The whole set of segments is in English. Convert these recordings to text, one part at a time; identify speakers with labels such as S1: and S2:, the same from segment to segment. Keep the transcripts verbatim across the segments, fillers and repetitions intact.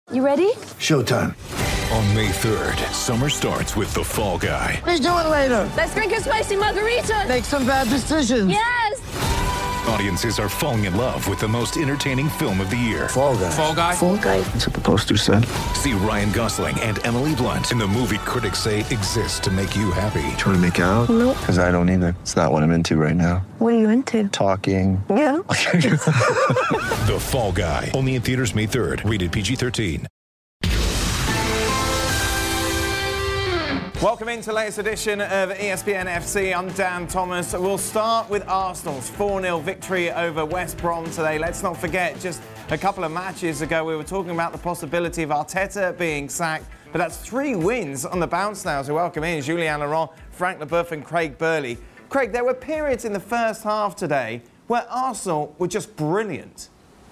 S1: You ready?
S2: Showtime.
S3: On May third, summer starts with The Fall Guy.
S2: Let's do it later.
S1: Let's drink a spicy margarita.
S2: Make some bad decisions.
S1: Yes!
S3: Audiences are falling in love with the most entertaining film of the year.
S2: Fall Guy.
S4: Fall Guy.
S1: Fall Guy.
S2: That's what the poster said.
S3: See Ryan Gosling and Emily Blunt in the movie critics say exists to make you happy.
S2: Trying to make it out?
S1: Nope.
S2: Because I don't either. It's not what I'm into right now.
S1: What are you into?
S2: Talking.
S1: Yeah.
S3: The Fall Guy. Only in theaters May third. Rated P G thirteen.
S5: Welcome into the latest edition of E S P N F C. I'm Dan Thomas. We'll start with Arsenal's four nil victory over West Brom today. Let's not forget, just a couple of matches ago, we were talking about the possibility of Arteta being sacked. But that's three wins on the bounce now. So welcome in Julien Laurent, Frank Leboeuf and Craig Burley. Craig, there were periods in the first half today where Arsenal were just brilliant.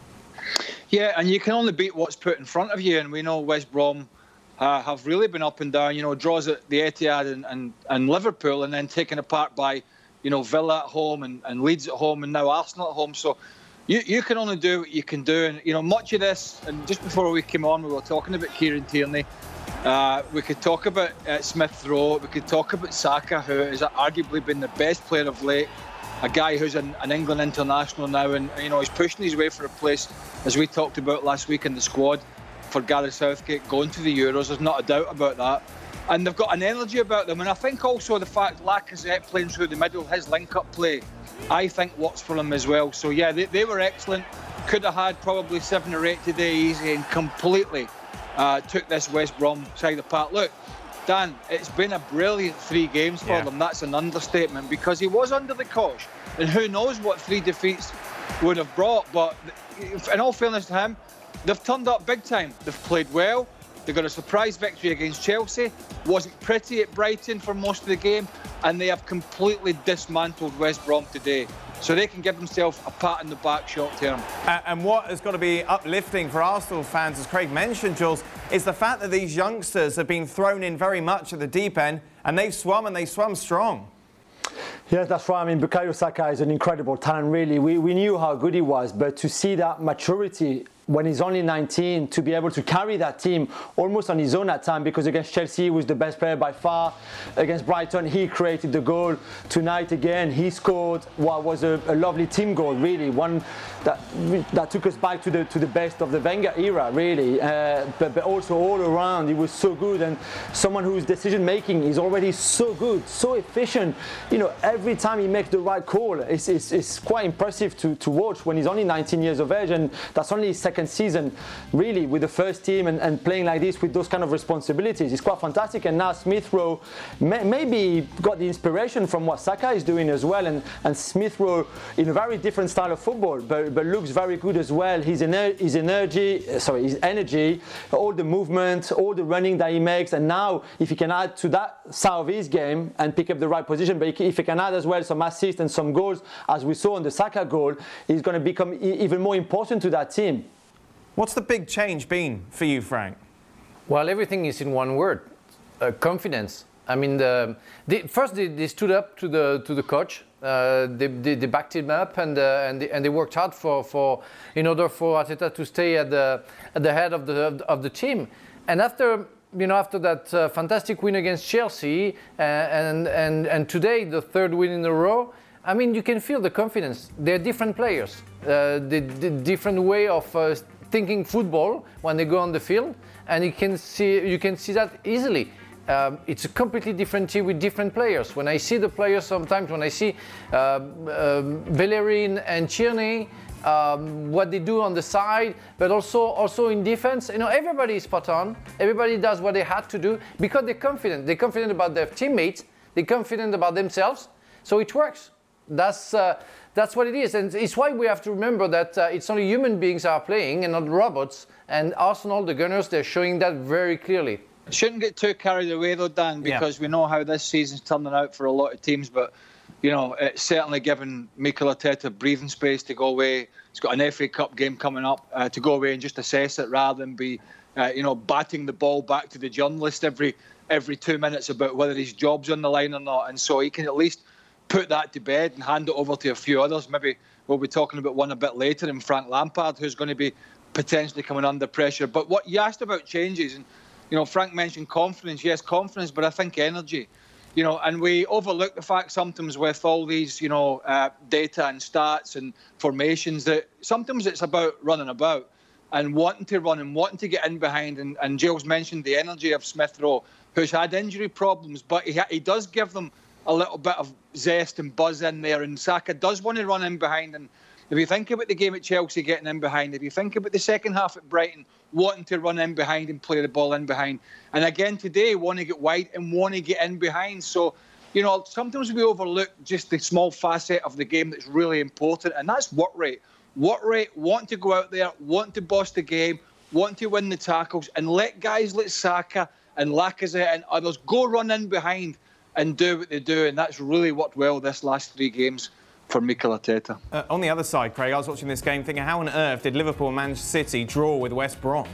S6: Yeah, and you can only beat what's put in front of you. And we know West Brom Uh, have really been up and down, you know, draws at the Etihad and, and, and Liverpool, and then taken apart by, you know, Villa at home and, and Leeds at home and now Arsenal at home. So you you can only do what you can do. And, you know, much of this, and just before we came on, we were talking about Kieran Tierney. Uh, we could talk about uh, Smith Rowe. We could talk about Saka, who has arguably been the best player of late. A guy who's an, an England international now, and, you know, he's pushing his way for a place, as we talked about last week in the squad, for Gareth Southgate going to the Euros. There's not a doubt about that. And they've got an energy about them. And I think also the fact Lacazette playing through the middle, his link-up play, I think works for them as well. So, yeah, they, they were excellent. Could have had probably seven or eight today easy, and completely uh, took this West Brom side apart. Look, Dan, it's been a brilliant three games for
S5: yeah.
S6: them. That's an understatement, because he was under the cosh. And who knows what three defeats would have brought. But in all fairness to him, they've turned up big time. They've played well. They got a surprise victory against Chelsea. Wasn't pretty at Brighton for most of the game. And they have completely dismantled West Brom today. So they can give themselves a pat on the back short term.
S5: Uh, and what has got to be uplifting for Arsenal fans, as Craig mentioned, Jules, is the fact that these youngsters have been thrown in very much at the deep end, and they've swum and they swum strong.
S7: Yes, that's right. I mean, Bukayo Saka is an incredible talent, really. We, we knew how good he was, but to see that maturity when he's only nineteen, to be able to carry that team almost on his own at time, because against Chelsea he was the best player by far. Against Brighton he created the goal. Tonight again he scored what was a, a lovely team goal, really, one that that took us back to the to the best of the Wenger era, really. Uh, but, but also all around he was so good, and someone whose decision making is already so good, so efficient. You know, every time he makes the right call, it's, it's, it's quite impressive to, to watch when he's only nineteen years of age, and that's only his second season really with the first team, and, and playing like this with those kind of responsibilities. It's quite fantastic. And now Smith Rowe may, maybe got the inspiration from what Saka is doing as well, and, and Smith Rowe in a very different style of football, but, but looks very good as well. His, ener- his energy, sorry, his energy, all the movement, all the running that he makes, and now if he can add to that side of his game and pick up the right position, but if he can add as well some assists and some goals, as we saw on the Saka goal, he's going to become e- even more important to that team.
S5: What's the big change been for you, Frank?
S4: Well, everything is in one word: uh, confidence. I mean, the, they, first they, they stood up to the to the coach. Uh, they, they they backed him up, and uh, and they, and they worked hard for, for in order for Arteta to stay at the at the head of the of the team. And after you know after that uh, fantastic win against Chelsea, uh, and and and today the third win in a row, I mean, you can feel the confidence. They're different players. Uh, the, the different way of uh, thinking football when they go on the field, and you can see you can see that easily. Um, it's a completely different team with different players. When I see the players sometimes, when I see uh, uh, Bellerin and Tierney, um, what they do on the side, but also also in defense, you know, everybody is spot on. Everybody does what they had to do because they're confident. They're confident about their teammates. They're confident about themselves. So it works. That's uh, that's what it is, and it's why we have to remember that uh, it's only human beings are playing and not robots. And Arsenal, the Gunners, they're showing that very clearly.
S6: Shouldn't get too carried away though, Dan, because yeah. we know how this season's turning out for a lot of teams. But you know, it's certainly given Mikel Arteta breathing space to go away. He's got an F A Cup game coming up uh, to go away and just assess it rather than be, uh, you know, batting the ball back to the journalist every every two minutes about whether his job's on the line or not. And so he can at least put that to bed and hand it over to a few others. Maybe we'll be talking about one a bit later in Frank Lampard, who's going to be potentially coming under pressure. But what you asked about changes, and you know, Frank mentioned confidence. Yes, confidence, but I think energy. You know, and we overlook the fact sometimes with all these, you know, uh, data and stats and formations that sometimes it's about running about and wanting to run and wanting to get in behind. And, and Giles mentioned the energy of Smith Rowe, who's had injury problems, but he, he does give them a little bit of zest and buzz in there. And Saka does want to run in behind. And if you think about the game at Chelsea getting in behind, if you think about the second half at Brighton wanting to run in behind and play the ball in behind, and again today want to get wide and want to get in behind. So, you know, sometimes we overlook just the small facet of the game that's really important, and that's work rate. Work rate, want to go out there, want to boss the game, want to win the tackles, and let guys like Saka and Lacazette and others go run in behind and do what they do, and that's really worked well this last three games for Mikel Arteta.
S5: Uh, on the other side, Craig, I was watching this game thinking, how on earth did Liverpool and Manchester City draw with West Brom?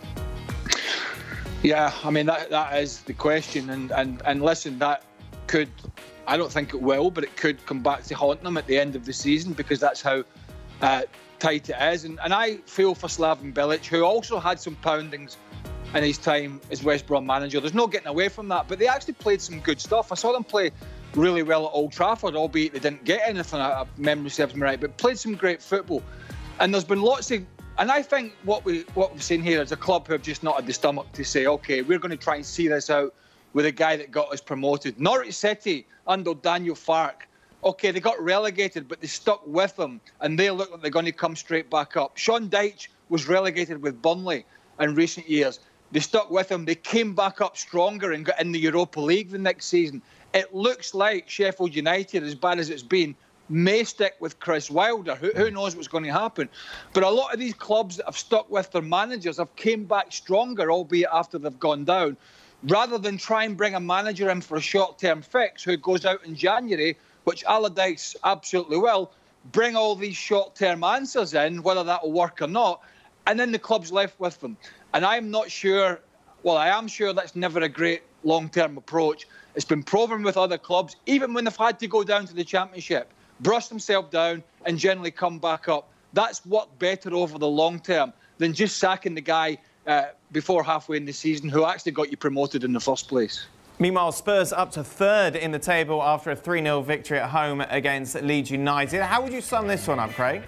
S6: Yeah, I mean, that that is the question. And, and, and listen, that could, I don't think it will, but it could come back to haunt them at the end of the season, because that's how uh, tight it is. And, and I feel for Slaven Bilic, who also had some poundings in his time as West Brom manager. There's no getting away from that, but they actually played some good stuff. I saw them play really well at Old Trafford, albeit they didn't get anything, if memory serves me right, but played some great football. And there's been lots of, and I think what, we, what we've seen here is a club who have just not had the stomach to say, OK, we're going to try and see this out with a guy that got us promoted. Norwich City, under Daniel Farke, OK, they got relegated, but they stuck with them, and they look like they're going to come straight back up. Sean Dyche was relegated with Burnley in recent years. They stuck with him. They came back up stronger and got in the Europa League the next season. It looks like Sheffield United, as bad as it's been, may stick with Chris Wilder. Who, who knows what's going to happen? But a lot of these clubs that have stuck with their managers have came back stronger, albeit after they've gone down, rather than try and bring a manager in for a short-term fix who goes out in January, which Allardyce absolutely will, bring all these short-term answers in, whether that will work or not, and then the club's left with them. And I'm not sure, well, I am sure that's never a great long-term approach. It's been proven with other clubs, even when they've had to go down to the Championship, brush themselves down and generally come back up. That's worked better over the long term than just sacking the guy uh, before halfway in the season who actually got you promoted in the first place.
S5: Meanwhile, Spurs up to third in the table after a three nil victory at home against Leeds United. How would you sum this one up, Craig?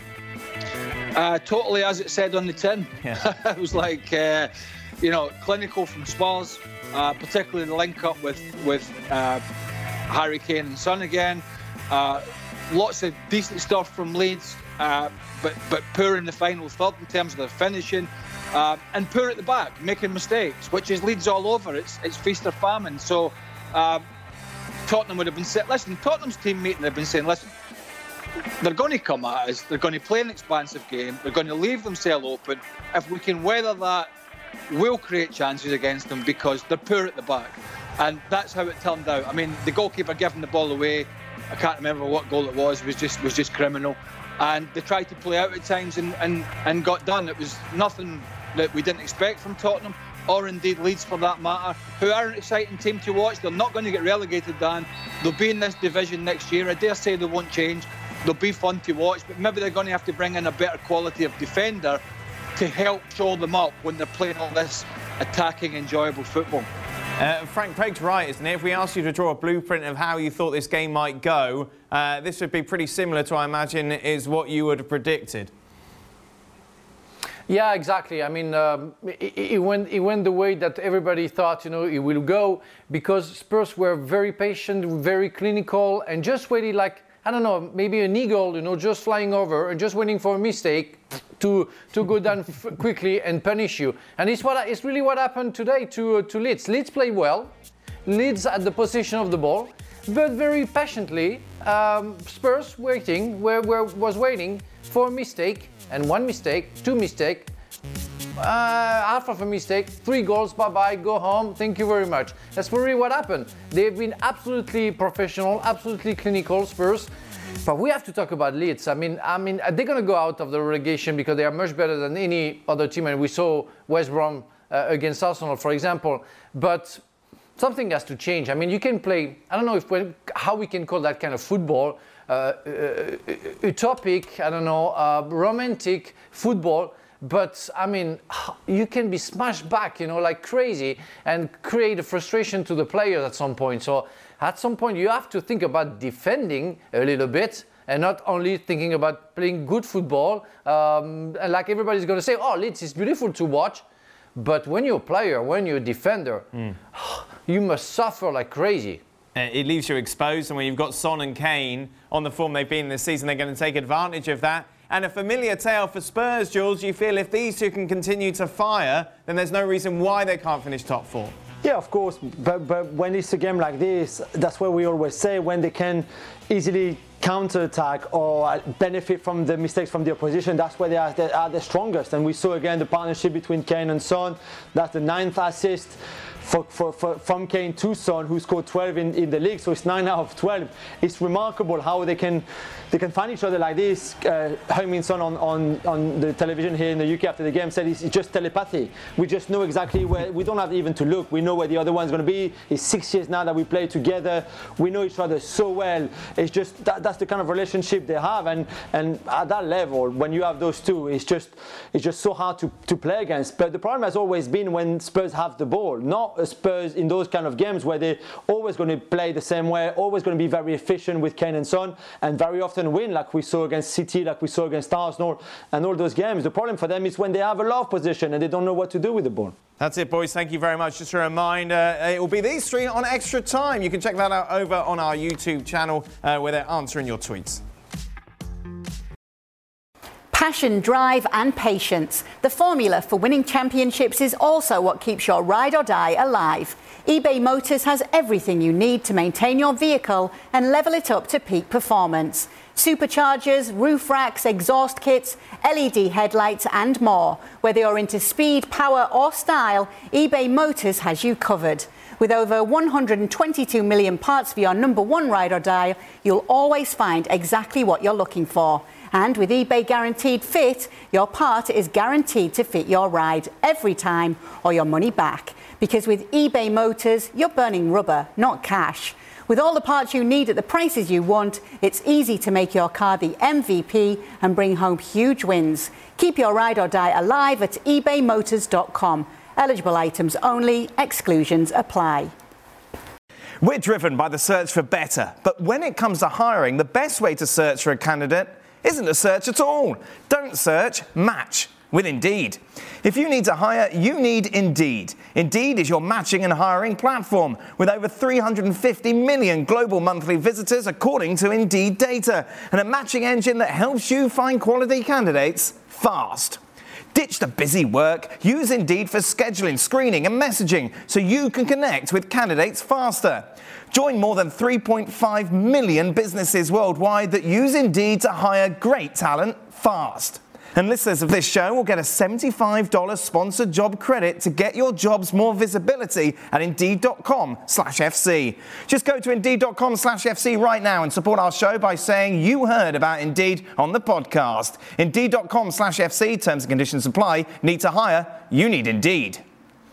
S6: Uh, totally as it said on the tin.
S5: Yeah.
S6: It was like, uh, you know, clinical from Spurs, uh, particularly the link up with, with uh, Harry Kane and Son again. Uh, lots of decent stuff from Leeds, uh, but, but poor in the final third in terms of their finishing. Uh, and poor at the back, making mistakes, which is Leeds all over. It's it's feast or famine. So um, Tottenham would have been saying, listen, Tottenham's team meeting have been saying, listen, they're going to come at us, they're going to play an expansive game, they're going to leave themselves open. If we can weather that, we'll create chances against them because they're poor at the back. And that's how it turned out. I mean, the goalkeeper giving the ball away, I can't remember what goal it was, was just was just criminal. And they tried to play out at times and, and, and got done. It was nothing that we didn't expect from Tottenham, or indeed Leeds for that matter, who are an exciting team to watch. They're not going to get relegated, Dan. They'll be in this division next year. I dare say they won't change. They'll be fun to watch, but maybe they're going to have to bring in a better quality of defender to help show them up when they're playing all this attacking, enjoyable football.
S5: Uh, Frank, Craig's right, isn't it? If we asked you to draw a blueprint of how you thought this game might go, uh, this would be pretty similar to, I imagine, is what you would have predicted.
S4: Yeah, exactly. I mean, um, it, it, went, it went the way that everybody thought, you know, it will go, because Spurs were very patient, very clinical, and just waited like, I don't know, maybe an eagle, you know, just flying over and just waiting for a mistake to to go down f- quickly and punish you. And it's what it's really what happened today to uh, to Leeds. Leeds played well. Leeds had the possession of the ball, but very patiently, um, Spurs waiting, where, where was waiting for a mistake, and one mistake, two mistake, uh, half of a mistake, three goals, bye-bye, go home, thank you very much. That's really what happened. They've been absolutely professional, absolutely clinical, Spurs. But we have to talk about Leeds. I mean, I mean, they're going to go out of the relegation because they are much better than any other team, and we saw West Brom uh, against Arsenal, for example. But something has to change. I mean, you can play, I don't know if we, how we can call that kind of football, uh, uh, utopic, I don't know, uh, romantic football, but I mean, you can be smashed back, you know, like crazy, and create a frustration to the players at some point. So at some point, you have to think about defending a little bit, and not only thinking about playing good football. Um, and like everybody's going to say, oh, Leeds is beautiful to watch. But when you're a player, when you're a defender, mm. you must suffer like crazy.
S5: It leaves you exposed, and when you've got Son and Kane on the form they've been this season, they're going to take advantage of that. And a familiar tale for Spurs, Jules. You feel if these two can continue to fire, then there's no reason why they can't finish top four.
S7: Yeah, of course, but, but when it's a game like this, that's what we always say, when they can easily counter-attack or benefit from the mistakes from the opposition, that's where they are, they are the strongest. And we saw again the partnership between Kane and Son. That's the ninth assist for, for, for, from Kane to Son, who scored twelve in, in the league, so it's nine out of twelve. It's remarkable how they can they can find each other like this. Uh, Heung-min Son on, on, on the television here in the U K after the game said it's, it's just telepathy. We just know exactly where, we don't have even to look. We know where the other one's going to be. It's six years now that we play together. We know each other so well. It's just, that, that's the kind of relationship they have. And, and at that level, when you have those two, it's just it's just so hard to, to play against. But the problem has always been when Spurs have the ball, not Spurs in those kind of games where they're always going to play the same way, always going to be very efficient with Kane and Son, and very often win, like we saw against City, like we saw against Arsenal, and all those games. The problem for them is when they have a lot of possession and they don't know what to do with the ball.
S5: That's it, boys. Thank you very much. Just a reminder, it will be these three on Extra Time. You can check that out over on our YouTube channel uh, where they're answering your tweets.
S8: Passion, drive and patience. The formula for winning championships is also what keeps your ride or die alive. eBay Motors has everything you need to maintain your vehicle and level it up to peak performance. Superchargers, roof racks, exhaust kits, L E D headlights and more. Whether you're into speed, power or style, eBay Motors has you covered. With over one hundred twenty-two million parts for your number one ride or die, you'll always find exactly what you're looking for. And with eBay Guaranteed Fit, your part is guaranteed to fit your ride every time or your money back. Because with eBay Motors, you're burning rubber, not cash. With all the parts you need at the prices you want, it's easy to make your car the M V P and bring home huge wins. Keep your ride or die alive at ebay motors dot com. Eligible items only, exclusions apply.
S5: We're driven by the search for better, but when it comes to hiring, the best way to search for a candidate isn't to search at all. Don't search, match with Indeed. If you need to hire, you need Indeed. Indeed is your matching and hiring platform with over three hundred fifty million global monthly visitors according to Indeed data, and a matching engine that helps you find quality candidates fast. Ditch the busy work. Use Indeed for scheduling, screening and messaging so you can connect with candidates faster. Join more than three point five million businesses worldwide that use Indeed to hire great talent fast. And listeners of this show will get a seventy-five dollars sponsored job credit to get your jobs more visibility at Indeed.com slash FC. Just go to Indeed.com slash FC right now and support our show by saying you heard about Indeed on the podcast. Indeed.com slash FC, terms and conditions apply. Need to hire? You need Indeed.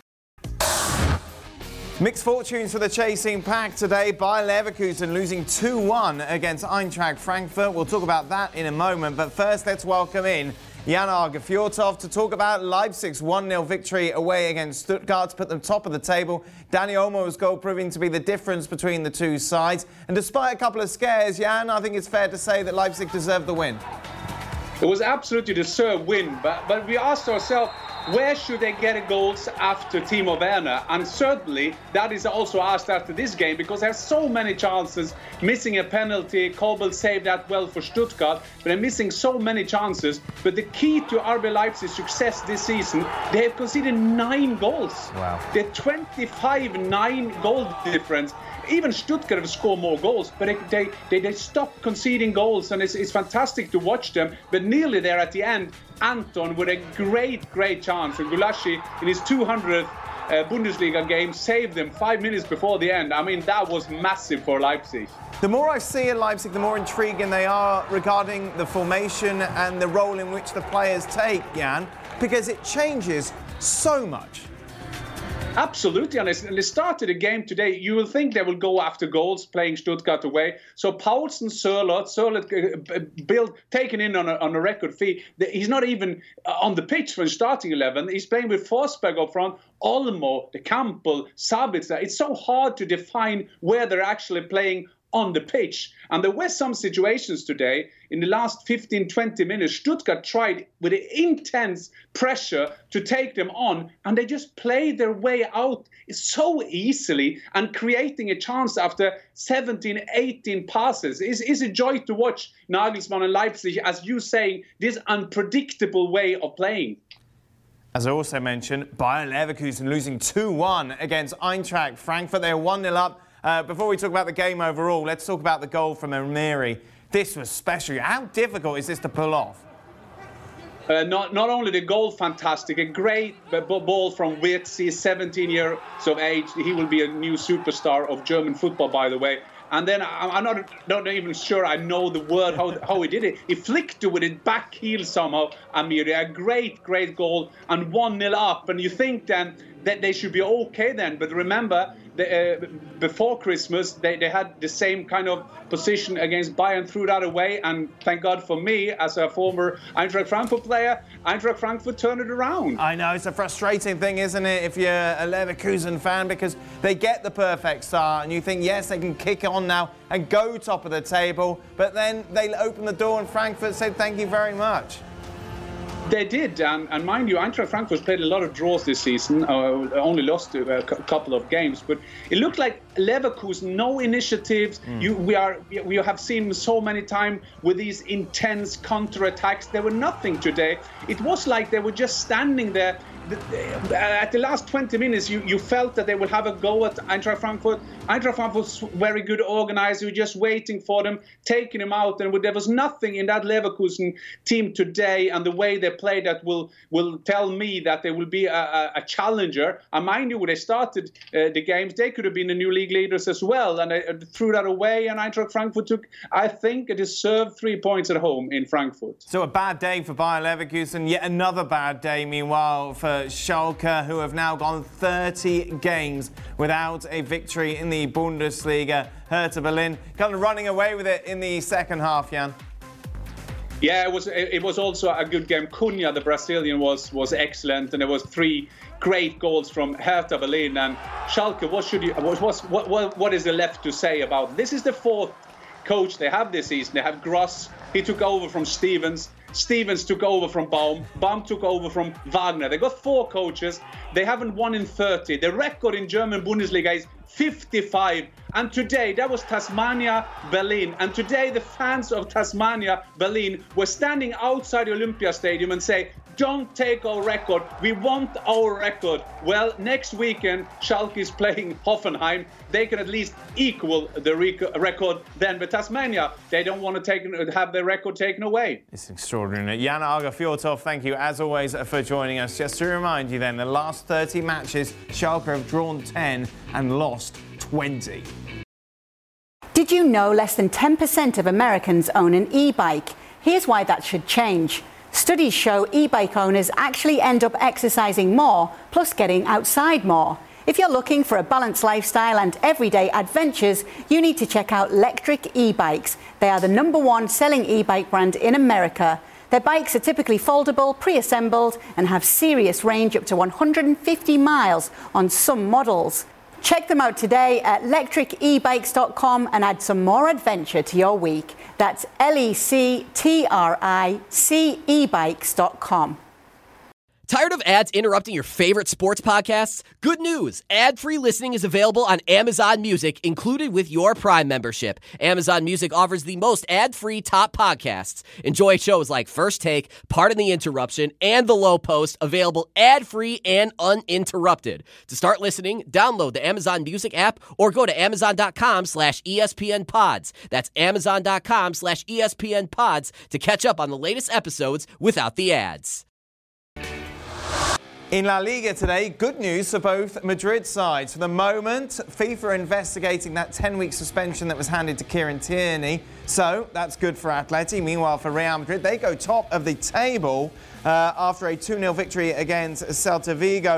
S5: Mixed fortunes for the chasing pack today. Bayer Leverkusen losing two one against Eintracht Frankfurt. We'll talk about that in a moment. But first, let's welcome in Jan Åge Fjørtoft to talk about Leipzig's one nil victory away against Stuttgart to put them top of the table. Dani Olmo's goal proving to be the difference between the two sides. And despite a couple of scares, Jan, I think it's fair to say that Leipzig deserved the win.
S9: It was absolutely deserved win, but, but we asked ourselves, where should they get goals after Timo Werner? And certainly that is also asked after this game, because there's so many chances, missing a penalty. Kobel saved that well for Stuttgart, but they're missing so many chances. But the key to R B Leipzig's success this season, they have conceded nine goals. Wow. They're twenty-five nine goal difference. Even Stuttgart have scored more goals, but they they, they, they stopped conceding goals, and it's, it's fantastic to watch them. But nearly there at the end, Anton with a great, great chance. And Gulaschi in his two hundredth uh, Bundesliga game saved them five minutes before the end. I mean, that was massive for Leipzig.
S5: The more I see at Leipzig, the more intriguing they are regarding the formation and the role in which the players take, Jan, because it changes so much.
S9: Absolutely, and as they started the game today, you will think they will go after goals, playing Stuttgart away. So Paulsen, Sørloth, Sørloth uh, build, taken in on a, on a record fee. He's not even on the pitch for the starting eleven. He's playing with Forsberg up front, Olmo, De Campbell, Sabitzer. It's so hard to define where they're actually playing on the pitch. And there were some situations today, in the last fifteen, twenty minutes, Stuttgart tried with intense pressure to take them on, and they just played their way out so easily and creating a chance after seventeen, eighteen passes. It's, it's a joy to watch Nagelsmann and Leipzig, as you say, this unpredictable way of playing.
S5: As I also mentioned, Bayer Leverkusen losing two one against Eintracht Frankfurt. They were one nil up. Uh, before we talk about the game overall, let's talk about the goal from Amiri. This was special. How difficult is this to pull off?
S9: Uh, not not only the goal, fantastic, a great b- ball from Wirtz. He's seventeen years of age. He will be a new superstar of German football, by the way. And then I, I'm not not even sure I know the word how how he did it. He flicked it with his back heel somehow. Amiri, a great great goal and one nil up. And you think then that they should be okay then, but remember. The, uh, before Christmas, they, they had the same kind of position against Bayern, threw that away, and thank God for me, as a former Eintracht Frankfurt player, Eintracht Frankfurt turned it around.
S5: I know, it's a frustrating thing, isn't it, if you're a Leverkusen fan, because they get the perfect start, and you think, yes, they can kick on now and go top of the table, but then they open the door and Frankfurt said thank you very much.
S9: They did, and, and mind you, Eintracht Frankfurt played a lot of draws this season, uh, only lost a, a couple of games, but it looked like Leverkusen, no initiatives. Mm. You, we are, we have seen so many times with these intense counter-attacks. There were nothing today. It was like they were just standing there. At the last twenty minutes, you, you felt that they would have a go at Eintracht Frankfurt. Eintracht Frankfurt was very good organized. You were just waiting for them, taking them out. And there was nothing in that Leverkusen team today and the way they played that will will tell me that they will be a, a, a challenger. And mind you, when they started uh, the games, they could have been the new league leaders as well. And they uh, threw that away. And Eintracht Frankfurt took, I think, a deserved three points at home in Frankfurt.
S5: So a bad day for Bayer Leverkusen. Yet another bad day, meanwhile, for Schalke, who have now gone thirty games without a victory in the Bundesliga. Hertha Berlin kind of running away with it in the second half, Jan.
S9: Yeah, it was it was also a good game. Cunha, the Brazilian, was was excellent, and there was three great goals from Hertha Berlin. And Schalke, what should you what what what, what is there left to say about it? This is the fourth coach they have this season. They have Gross. He took over from Stevens. Stevens took over from Baum. Baum took over from Wagner. They got four coaches. They haven't won in thirty. The record in German Bundesliga is fifty-five. And today, that was Tasmania Berlin. And today, the fans of Tasmania Berlin were standing outside the Olympia Stadium and say, don't take our record. We want our record. Well, next weekend, Schalke is playing Hoffenheim. They can at least equal the rec- record then. But Tasmania, they don't want to take, have their record taken away.
S5: It's extraordinary. Jan Åge Fjørtoft, thank you as always for joining us. Just to remind you then, the last thirty matches, Schalke have drawn ten and lost twenty.
S8: Did you know less than ten percent of Americans own an e-bike? Here's why that should change. Studies show e-bike owners actually end up exercising more, plus getting outside more. If you're looking for a balanced lifestyle and everyday adventures, you need to check out Lectric e-bikes. They are the number one selling e-bike brand in America. Their bikes are typically foldable, pre-assembled, and have serious range up to one hundred fifty miles on some models. Check them out today at lectric e bikes dot com and add some more adventure to your week. That's L E C T R I C e bikes dot com.
S10: Tired of ads interrupting your favorite sports podcasts? Good news! Ad-free listening is available on Amazon Music, included with your Prime membership. Amazon Music offers the most ad-free top podcasts. Enjoy shows like First Take, Pardon the Interruption, and The Low Post, available ad-free and uninterrupted. To start listening, download the Amazon Music app or go to amazon.com slash ESPN pods. That's amazon.com slash ESPN pods to catch up on the latest episodes without the ads.
S5: In La Liga today, good news for both Madrid sides. For the moment, FIFA are investigating that ten-week suspension that was handed to Kieran Tierney. So that's good for Atleti. Meanwhile, for Real Madrid, they go top of the table uh, after a two nil victory against Celta Vigo.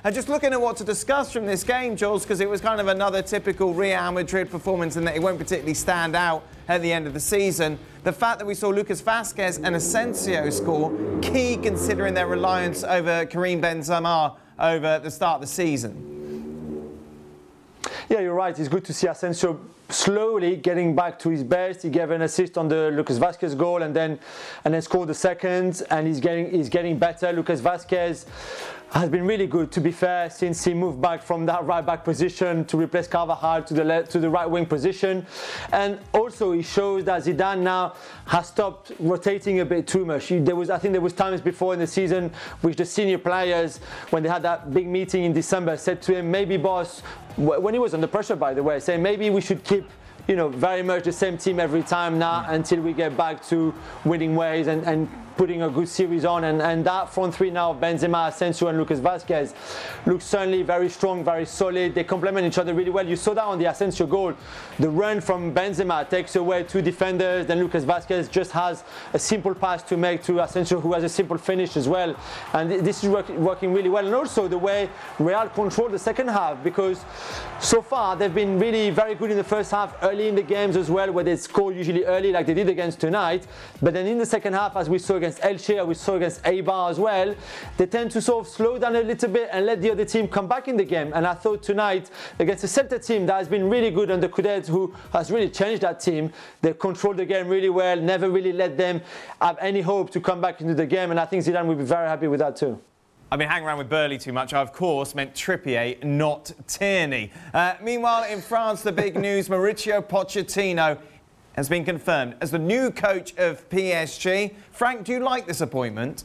S5: And just looking at what to discuss from this game, Jules, because it was kind of another typical Real Madrid performance in that it won't particularly stand out at the end of the season. The fact that we saw Lucas Vazquez and Asensio score, key considering their reliance over Karim Benzema over the start of the season.
S7: Yeah, you're right. It's good to see Asensio slowly getting back to his best. He gave an assist on the Lucas Vazquez goal and then and then scored the second, and he's getting he's getting better. Lucas Vazquez has been really good, to be fair, since he moved back from that right back position to replace Carvajal to the left, to the right wing position. And also he shows that Zidane now has stopped rotating a bit too much. He, there was, I think there was times before in the season which the senior players, when they had that big meeting in December, said to him, maybe boss, when he was under pressure, by the way, saying maybe we should keep, you know, very much the same team every time now until we get back to winning ways and, and putting a good series on. And, and that front three now, Benzema, Asensio and Lucas Vazquez, looks certainly very strong, very solid. They complement each other really well. You saw that on the Asensio goal. The run from Benzema takes away two defenders. Then Lucas Vazquez just has a simple pass to make to Asensio, who has a simple finish as well. And this is work, working really well. And also the way Real controlled the second half, because so far they've been really very good in the first half, early in the games as well, where they score usually early like they did against tonight. But then in the second half, as we saw against Elche, we saw against Eibar as well, they tend to sort of slow down a little bit and let the other team come back in the game. And I thought tonight against the Celta team that has been really good under Coudet, who has really changed that team, they controlled the game really well, never really let them have any hope to come back into the game. And I think Zidane will be very happy with that too.
S5: I've been hanging around with Burley too much. I, of course, meant Trippier, not Tierney. Uh, meanwhile, in France, the big news, Mauricio Pochettino has been confirmed as the new coach of P S G. Frank, do you like this appointment?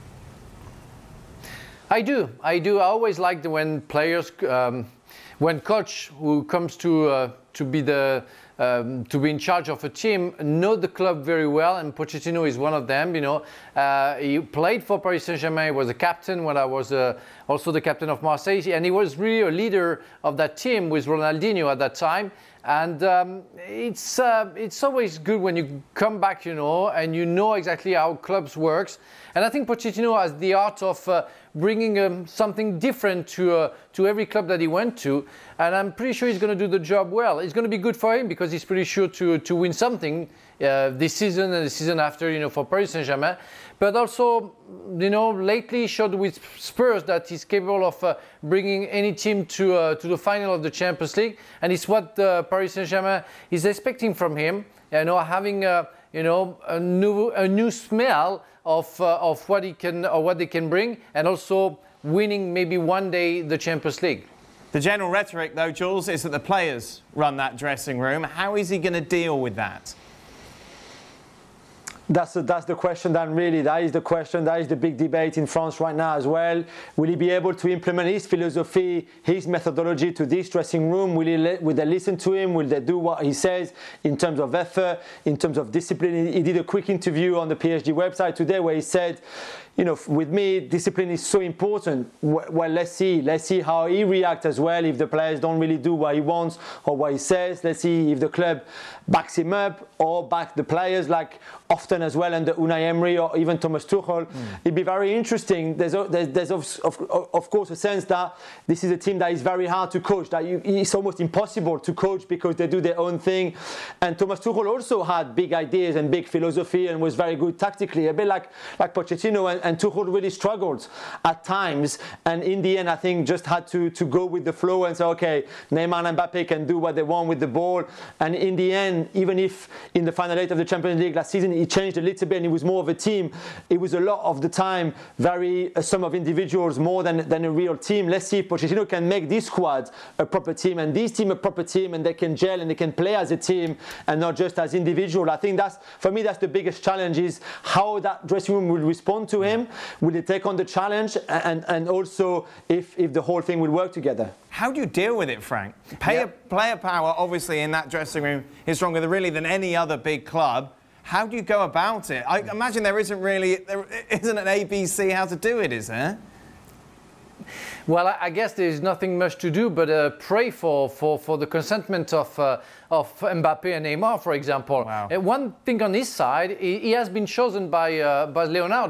S4: I do. I do. I always liked when players, um, when coach who comes to uh, to be the um, to be in charge of a team know the club very well, and Pochettino is one of them. You know, uh, he played for Paris Saint-Germain. He was a captain when I was uh, also the captain of Marseille, and he was really a leader of that team with Ronaldinho at that time. And um, it's uh, it's always good when you come back, you know, and you know exactly how clubs works. And I think Pochettino has the art of uh, bringing um, something different to uh, to every club that he went to. And I'm pretty sure he's going to do the job well. It's going to be good for him because he's pretty sure to to win something uh, this season and the season after, you know, for Paris Saint-Germain. But also, you know, lately he showed with Spurs that he's capable of uh, bringing any team to uh, to the final of the Champions League, and it's what uh, Paris Saint-Germain is expecting from him. You know, having uh, you know a new a new smell of uh, of what he can or what they can bring, and also winning maybe one day the Champions League.
S5: The general rhetoric, though, Jules, is that the players run that dressing room. How is he going to deal with that?
S7: That's the, that's the question, Dan, really. That is the question. That is the big debate in France right now as well. Will he be able to implement his philosophy, his methodology to this dressing room? Will, he, will they listen to him? Will they do what he says in terms of effort, in terms of discipline? He did a quick interview on the P S G website today where he said, you know, with me, discipline is so important. Well, let's see. Let's see how he reacts as well. If the players don't really do what he wants or what he says, let's see if the club backs him up or back the players, like often as well under Unai Emery or even Thomas Tuchel. Mm. It'd be very interesting. There's, there's, there's of, of, of course a sense that this is a team that is very hard to coach, that you, it's almost impossible to coach because they do their own thing. And Thomas Tuchel also had big ideas and big philosophy and was very good tactically, a bit like, like Pochettino. And, and Tuchel really struggled at times, and in the end I think just had to, to go with the flow and say, okay, Neymar and Mbappe can do what they want with the ball. And in the end, even if in the final eight of the Champions League last season he changed a little bit and it was more of a team, it was a lot of the time very a sum of individuals more than, than a real team. Let's see if Pochettino can make this squad a proper team and this team a proper team, and they can gel and they can play as a team and not just as individual. I think that's, for me, that's the biggest challenge, is how that dressing room will respond to him. Will they take on the challenge, and, and also if, if the whole thing will work together?
S5: How do you deal with it, Frank? Player, yep. player power, obviously, in that dressing room is stronger than really than any other big club. How do you go about it? I imagine there isn't really, there isn't an A B C how to do it, is there?
S4: Well, I guess there's nothing much to do but uh, pray for, for, for the consentment of uh, of Mbappe and Neymar, for example.
S5: Wow.
S4: Uh, one thing on his side, he, he has been chosen by uh, by Leonardo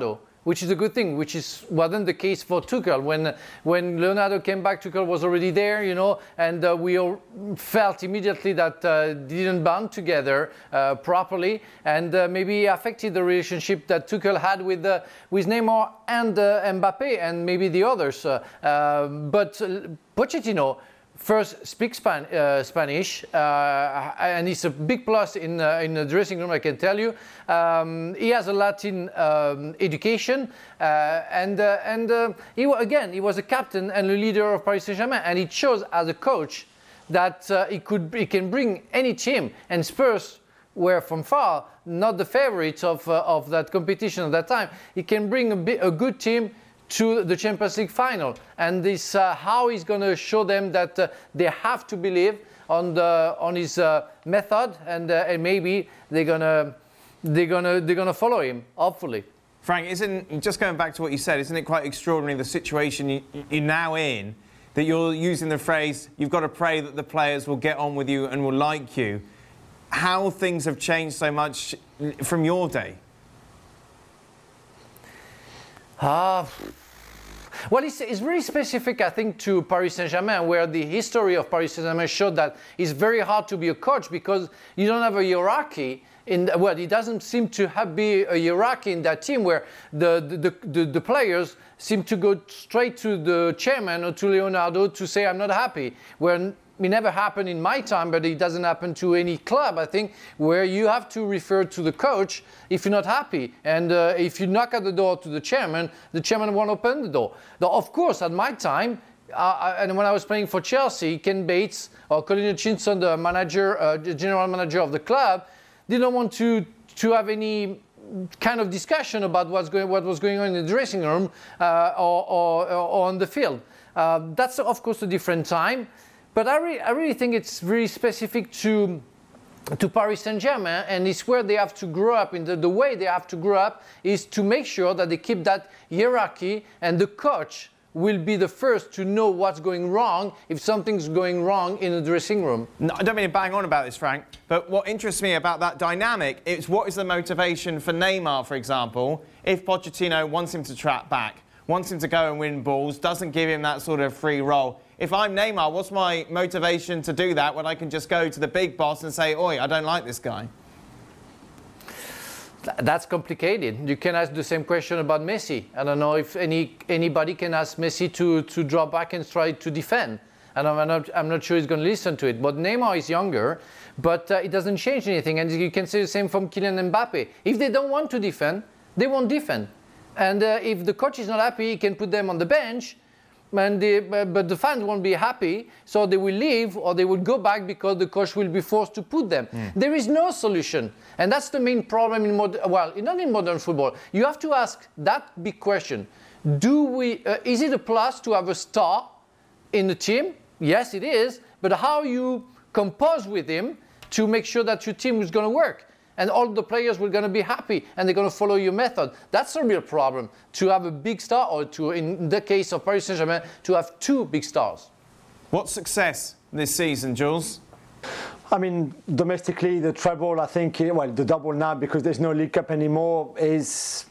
S4: which is a good thing, which is wasn't the case for Tuchel. When when Leonardo came back, Tuchel was already there, you know, and uh, we all felt immediately that uh, didn't bond together uh, properly, and uh, maybe affected the relationship that Tuchel had with uh, with Neymar and uh, Mbappe and maybe the others. Uh, uh, but uh, Pochettino first speaks Span- uh, Spanish, uh, and it's a big plus in uh, in the dressing room, I can tell you. Um, he has a Latin um, education, uh, and uh, and uh, he again he was a captain and a leader of Paris Saint-Germain, and it shows as a coach that uh, he could he can bring any team. And Spurs were from far not the favorites of uh, of that competition at that time. He can bring a, bi- a good team to the Champions League final, and this uh, how he's going to show them that uh, they have to believe on the on his uh, method, and uh, and maybe they're gonna they're gonna they're gonna follow him, hopefully.
S5: Frank, isn't just going back to what you said, isn't it quite extraordinary the situation you, you're now in, that you're using the phrase you've got to pray that the players will get on with you and will like you? How things have changed so much from your day?
S4: Ah, uh, well, it's, it's very specific, I think, to Paris Saint-Germain, where the history of Paris Saint-Germain showed that it's very hard to be a coach because you don't have a hierarchy. In the, well, it doesn't seem to have be a hierarchy in that team where the the, the the players seem to go straight to the chairman or to Leonardo to say, I'm not happy. Where it never happened in my time, but it doesn't happen to any club, I think, where you have to refer to the coach if you're not happy. And uh, if you knock at the door to the chairman, the chairman won't open the door. Now, of course, at my time, uh, and when I was playing for Chelsea, Ken Bates or Colin Hutchinson, the manager, uh, the general manager of the club, didn't want to to have any kind of discussion about what's going, what was going on in the dressing room uh, or, or, or on the field. Uh, that's, of course, a different time. But I, re- I really think it's very specific to to Paris Saint-Germain, and it's where they have to grow up. In the, the way they have to grow up is to make sure that they keep that hierarchy, and the coach will be the first to know what's going wrong if something's going wrong in the dressing room.
S5: No, I don't mean to bang on about this, Frank, but what interests me about that dynamic is what is the motivation for Neymar, for example, if Pochettino wants him to trap back, wants him to go and win balls, doesn't give him that sort of free role. If I'm Neymar, what's my motivation to do that when I can just go to the big boss and say, oi, I don't like this guy?
S4: That's complicated. You can ask the same question about Messi. I don't know if any anybody can ask Messi to, to drop back and try to defend. And I'm not, I'm not sure he's going to listen to it. But Neymar is younger, but uh, it doesn't change anything. And you can say the same from Kylian Mbappe. If they don't want to defend, they won't defend. And uh, if the coach is not happy, he can put them on the bench. And the, but the fans won't be happy, so they will leave or they will go back because the coach will be forced to put them. Mm. There is no solution, and that's the main problem in modern. Well, not in modern football. You have to ask that big question: Do we? Uh, is it a plus to have a star in the team? Yes, it is. But how you compose with him to make sure that your team is going to work? And all the players were going to be happy and they're going to follow your method. That's a real problem, to have a big star, or to, in the case of Paris Saint-Germain, to have two big stars.
S5: What's success this season, Jules?
S7: I mean, domestically, the treble, I think, well, the double now because there's no League Cup anymore is...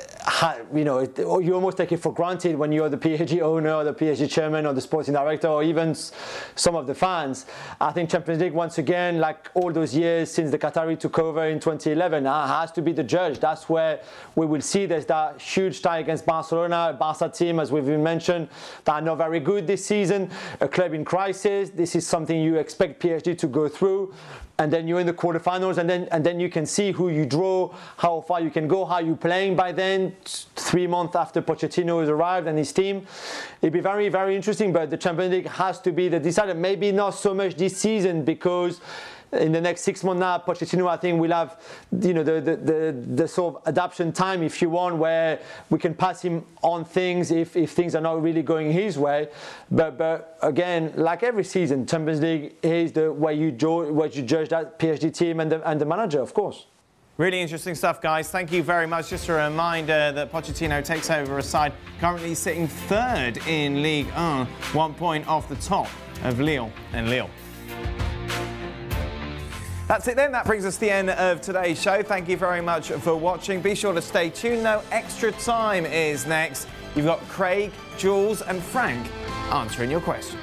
S7: You know, it, you almost take it for granted when you're the P S G owner or the P S G chairman or the sporting director or even some of the fans. I think Champions League, once again, like all those years since the Qatari took over in twenty eleven, uh, has to be the judge. That's where we will see there's that huge tie against Barcelona, a Barca team, as we've mentioned, that are not very good this season, a club in crisis. This is something you expect P S G to go through. And then you're in the quarterfinals, and then and then you can see who you draw, how far you can go, how you're playing by then, three months after Pochettino has arrived and his team. It'd be very, very interesting, but the Champions League has to be the decider. Maybe not so much this season, because in the next six months now, Pochettino, I think, will have, you know, the, the, the, the sort of adaptation time, if you want, where we can pass him on things if, if things are not really going his way. But but again, like every season, Champions League is the way you, jo- where you judge that P S G team and the, and the manager, of course.
S5: Really interesting stuff, guys. Thank you very much. Just a reminder that Pochettino takes over a side currently sitting third in Ligue one, one point off the top of Lille and Lille. That's it then. That brings us to the end of today's show. Thank you very much for watching. Be sure to stay tuned though. Extra Time is next. You've got Craig, Jules and Frank answering your questions.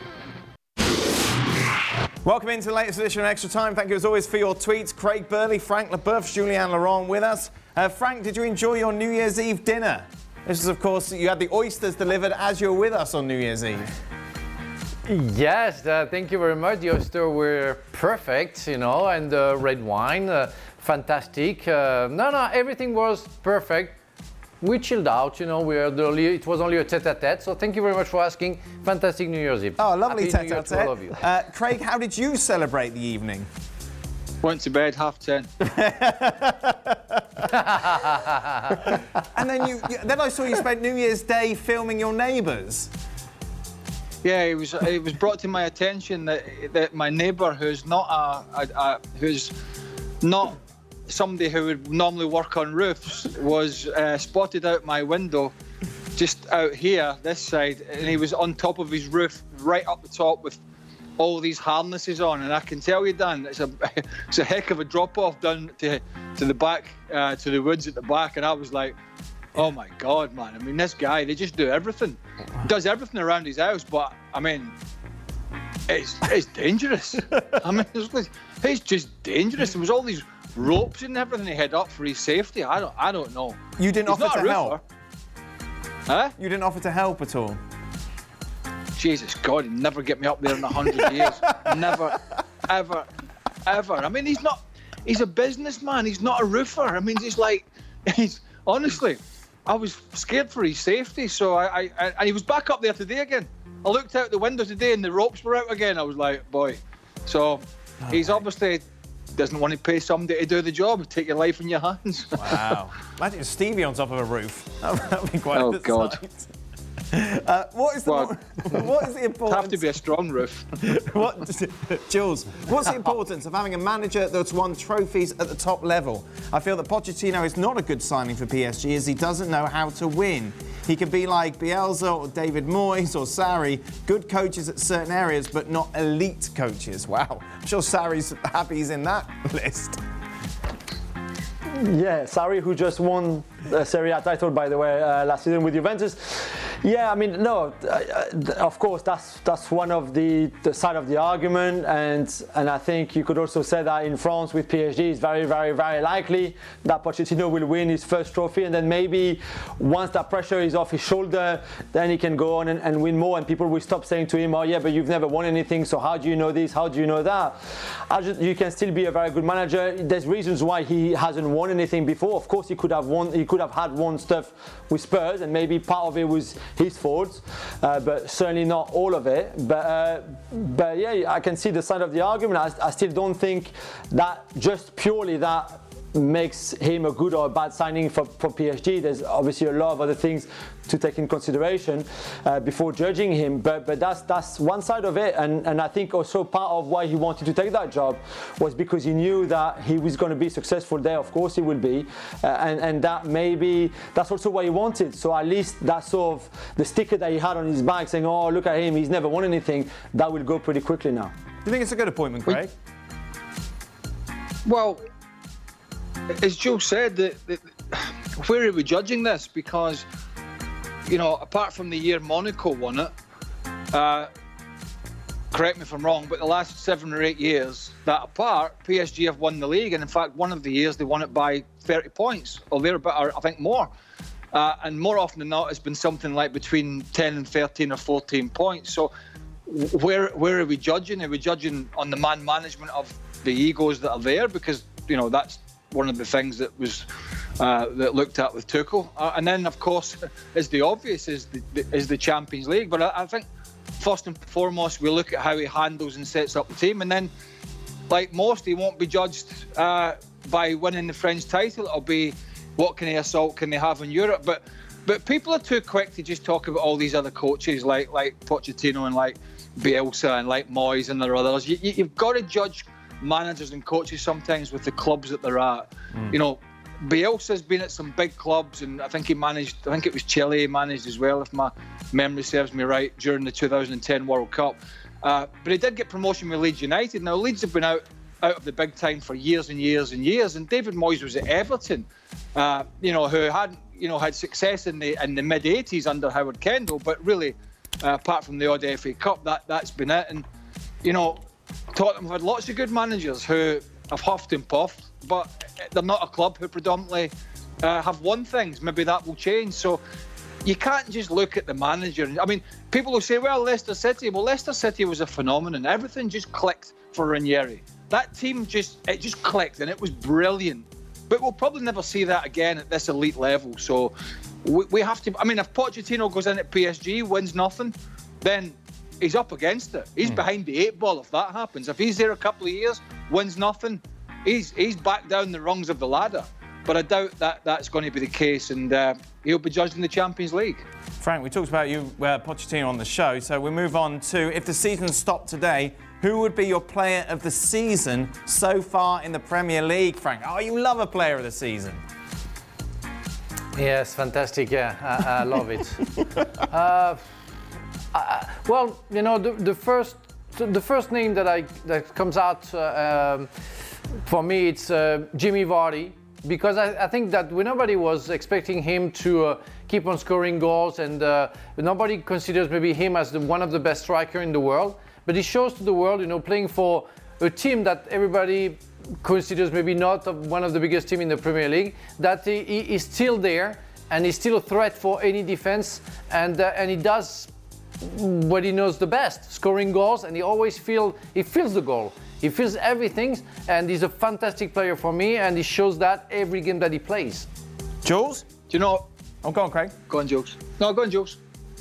S5: Welcome into the latest edition of Extra Time. Thank you as always for your tweets. Craig Burley, Frank Leboeuf, Julianne Laurent with us. Uh, Frank, did you enjoy your New Year's Eve dinner? This is, of course, you had the oysters delivered as you were with us on New Year's Eve.
S4: Yes, uh, thank you very much. The oysters were perfect, you know, and the uh, red wine, uh, fantastic. Uh, no, no, everything was perfect. We chilled out, you know, we had only, it was only a tete-a-tete, so thank you very much for asking. Fantastic New Year's Eve.
S5: Oh, lovely
S4: Happy New Year to
S5: tete-a-tete.
S4: all of you.
S5: Uh, Craig, how did you celebrate the evening?
S6: Went to bed half ten.
S5: And then you, you, then I saw you spent New Year's Day filming your neighbours.
S6: Yeah, it was it was brought to my attention that that my neighbour, who's not a, a, a who's not somebody who would normally work on roofs, was uh, spotted out my window, just out here, this side, and he was on top of his roof, right up the top with all these harnesses on. And I can tell you, Dan, it's a it's a heck of a drop off down to to the back, uh, to the woods at the back. And I was like, oh my God, man! I mean, this guy, they just do everything, does everything around his house. But I mean, it's it's dangerous. I mean, it's, it's just dangerous. There was all these ropes and everything he had up for his safety. I don't I don't know.
S5: You didn't
S6: He's
S5: offer
S6: not
S5: to
S6: a
S5: help?
S6: Huh?
S5: You didn't offer to help at all?
S6: Jesus God, he'd never get me up there in a hundred years. Never, ever, ever. I mean, he's not, he's a businessman. He's not a roofer. I mean, he's like, he's, honestly, I was scared for his safety. So I, I, I, and he was back up there today again. I looked out the window today and the ropes were out again. I was like, boy. So he's obviously doesn't want to pay somebody to do the job and take your life in your hands.
S5: Wow. Imagine Stevie on top of a roof. That would be quite
S6: oh,
S5: a
S6: God.
S5: sight. Uh, what is the
S6: Well,
S5: what is the importance?
S6: Have to be a strong roof.
S5: What, Jules? What's the importance of having a manager that's won trophies at the top level? I feel that Pochettino is not a good signing for P S G as he doesn't know how to win. He could be like Bielsa or David Moyes or Sarri, good coaches at certain areas, but not elite coaches. Wow, I'm sure Sarri's happy he's in that list.
S7: Yeah, Sarri, who just won the Serie A title, by the way, uh, last season with Juventus. Yeah, I mean, no, uh, of course, that's that's one of the, the side of the argument, and and I think you could also say that in France with P S G, it's very, very, very likely that Pochettino will win his first trophy, and then maybe once that pressure is off his shoulder, then he can go on and, and win more, and people will stop saying to him, oh yeah, but you've never won anything, so how do you know this, how do you know that? I just, you can still be a very good manager. There's reasons why he hasn't won anything before. Of course, he could have won, he could have had won stuff with Spurs, and maybe part of it was his fault, uh, but certainly not all of it. But uh, but yeah, I can see the side of the argument. I, I still don't think that just purely that makes him a good or a bad signing for, for P S G. There's obviously a lot of other things to take in consideration uh, before judging him, but but that's that's one side of it, and and I think also part of why he wanted to take that job was because he knew that he was going to be successful there. Of course he will be, uh, and and that maybe that's also what he wanted. So at least that sort of the sticker that he had on his back saying, oh look at him, he's never won anything, that will go pretty quickly now.
S5: Do you think it's a good appointment, Craig?
S6: Well, as Joe said, that, that, where are we judging this? Because, you know, apart from the year Monaco won it, uh, correct me if I'm wrong, but the last seven or eight years, that apart, P S G have won the league, and in fact, one of the years they won it by thirty points, or thereabout, or I think more. Uh, and more often than not, it's been something like between ten and thirteen or fourteen points. So, where where are we judging? Are we judging on the man management of the egos that are there? Because, you know, that's one of the things that was uh, that looked at with Tuchel, uh, and then of course, is the obvious is the, the is the Champions League. But I, I think first and foremost we look at how he handles and sets up the team, and then, like most, he won't be judged uh, by winning the French title. It'll be what kind of assault can they have in Europe. But but people are too quick to just talk about all these other coaches like like Pochettino and like Bielsa and like Moyes and the others. You, you, you've got to judge managers and coaches sometimes with the clubs that they're at. Mm. You know, Bielsa's been at some big clubs, and I think he managed, I think it was Chile he managed as well, if my memory serves me right, during the two thousand ten World Cup. Uh, but he did get promotion with Leeds United. Now, Leeds have been out out of the big time for years and years and years. And David Moyes was at Everton, uh, you know, who had you know had success in the in the mid eighties under Howard Kendall, but really, uh, apart from the odd F A Cup, that that's been it. And you know, Tottenham have had lots of good managers who have huffed and puffed, but they're not a club who predominantly uh, have won things. Maybe that will change. So you can't just look at the manager. I mean, people will say, well, Leicester City. Well, Leicester City was a phenomenon. Everything just clicked for Ranieri. That team just, it just clicked and it was brilliant. But we'll probably never see that again at this elite level. So we, we have to, I mean, if Pochettino goes in at P S G, wins nothing, then he's up against it. He's mm. behind the eight ball if that happens. If he's there a couple of years, wins nothing, he's he's back down the rungs of the ladder. But I doubt that that's going to be the case, and uh, he'll be judged in the Champions League.
S5: Frank, we talked about you, uh, Pochettino, on the show, so we move on to, if the season stopped today, who would be your player of the season so far in the Premier League, Frank? Oh, you love a player of the season.
S4: Yes, fantastic, yeah, I, I love it. uh, I, well, you know, the, the first the first name that, I, that comes out uh, um, for me, it's uh, Jamie Vardy. Because I, I think that when nobody was expecting him to uh, keep on scoring goals, and uh, nobody considers maybe him as the, one of the best strikers in the world. But he shows to the world, you know, playing for a team that everybody considers maybe not one of the biggest teams in the Premier League, that he, he is still there and he's still a threat for any defense, and uh, and he does what he knows the best, scoring goals, and he always feel he feels the goal. He feels everything, and he's a fantastic player for me, and he shows that every game that he plays.
S5: Jules?
S6: Do you know...
S5: Oh, go on, Craig.
S6: Go on, Jules. No, go on, Jules.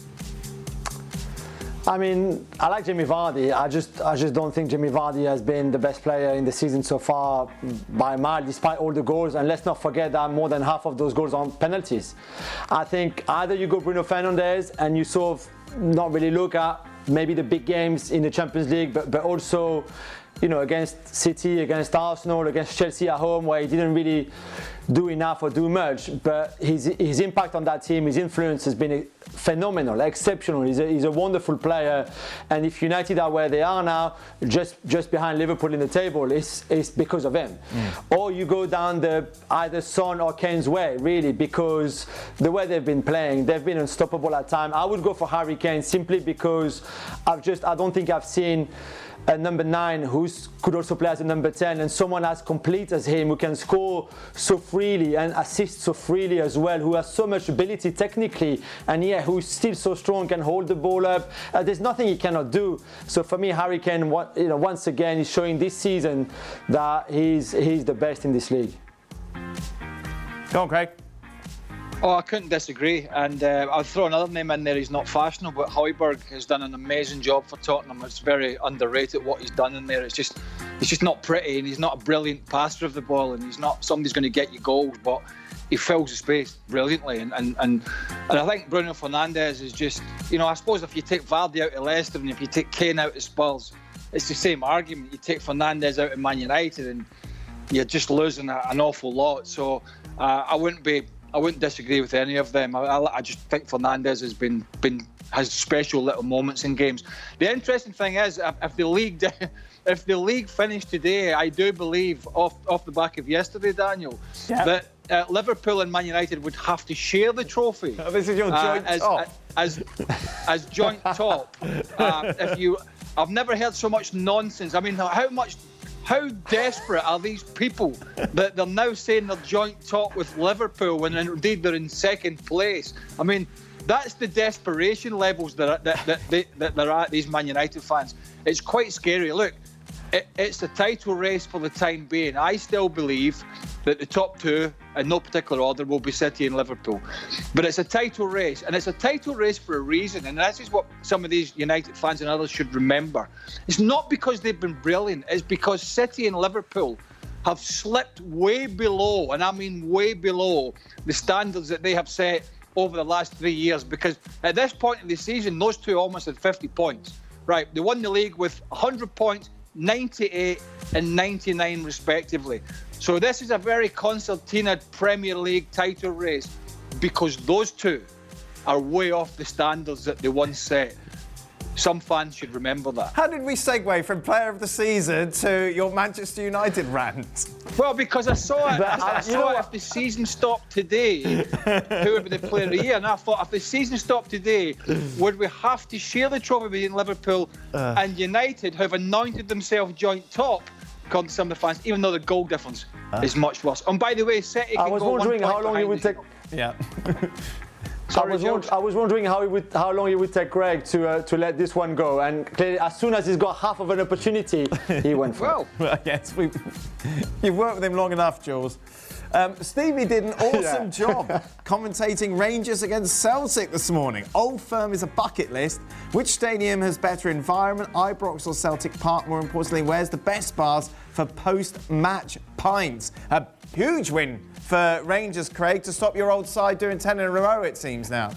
S7: I mean, I like Jamie Vardy. I just, I just don't think Jamie Vardy has been the best player in the season so far by a mile, despite all the goals. And let's not forget that more than half of those goals are on penalties. I think either you go Bruno Fernandes and you sort of not really look at maybe the big games in the Champions League, but, but also, you know, against City, against Arsenal, against Chelsea at home, where he didn't really do enough or do much. But his his impact on that team, his influence has been phenomenal, exceptional. He's a, he's a wonderful player. And if United are where they are now, just just behind Liverpool in the table, it's, it's because of him. Mm. Or you go down the either Son or Kane's way, really, because the way they've been playing, they've been unstoppable at times. I would go for Harry Kane simply because I've just I don't think I've seen a number nine who could also play as a number ten, and someone as complete as him who can score so freely and assist so freely as well, who has so much ability technically, and yeah, who's still so strong, can hold the ball up. Uh, there's nothing he cannot do. So for me, Harry Kane, what, you know, once again, is showing this season that he's he's the best in this league.
S5: Go on, Craig.
S6: Oh, I couldn't disagree. And uh, I'll throw another name in there. He's not fashionable, but Højbjerg has done an amazing job for Tottenham. It's very underrated what he's done in there. It's just, it's just not pretty, and he's not a brilliant passer of the ball, and he's not somebody who's going to get you goals, but he fills the space brilliantly. And and, and and I think Bruno Fernandes is just, you know, I suppose if you take Vardy out of Leicester and if you take Kane out of Spurs, it's the same argument. You take Fernandes out of Man United and you're just losing a, an awful lot. So uh, I wouldn't be... I wouldn't disagree with any of them. I, I, I just think Fernandes has been been has special little moments in games. The interesting thing is, if, if the league if the league finished today, I do believe off off the back of yesterday, Daniel, yeah. that uh, Liverpool and Man United would have to share the trophy.
S5: Oh, this is your joint
S6: uh, as,
S5: top.
S6: As, as as joint top. Uh, if you, I've never heard so much nonsense. I mean, how much. How desperate are these people that they're now saying they're joint top with Liverpool when indeed they're in second place? I mean, that's the desperation levels that, are, that, that, they, that they're at, these Man United fans. It's quite scary. Look, it, it's a title race for the time being. I still believe that the top two, in no particular order, will be City and Liverpool. But it's a title race, and it's a title race for a reason, and this is what some of these United fans and others should remember. It's not because they've been brilliant, it's because City and Liverpool have slipped way below, and I mean way below, the standards that they have set over the last three years, because at this point in the season, those two almost had fifty points. Right, they won the league with one hundred points, ninety-eight and ninety-nine respectively. So this is a very concertina Premier League title race because those two are way off the standards that they once set. some fans should remember that.
S5: How did we segue from player of the season to your Manchester United rant?
S6: Well, because I saw it, I, I saw it if the season stopped today, who would be the player of the year? And I thought, if the season stopped today, would we have to share the trophy between Liverpool uh. and United, who have anointed themselves joint top, according to some of the fans, even though the goal difference uh. is much worse. And by the way, City can
S7: I was
S6: go
S7: wondering
S6: one
S7: how long it would take.
S5: Yeah.
S7: Sorry, I, was wond- I was wondering how, it would, how long it would take Greg to uh, to let this one go, and clearly, as soon as he's got half of an opportunity, he went for
S6: well.
S7: it.
S5: Well, yes, we, you've worked with him long enough, Jules. Um, Stevie did an awesome
S7: yeah.
S5: job commentating Rangers against Celtic this morning. Old Firm is a bucket list. Which stadium has better environment, Ibrox or Celtic Park? More importantly, where's the best bars for post-match pints? A huge win for Rangers, Craig, to stop your old side doing ten in a row, it seems now.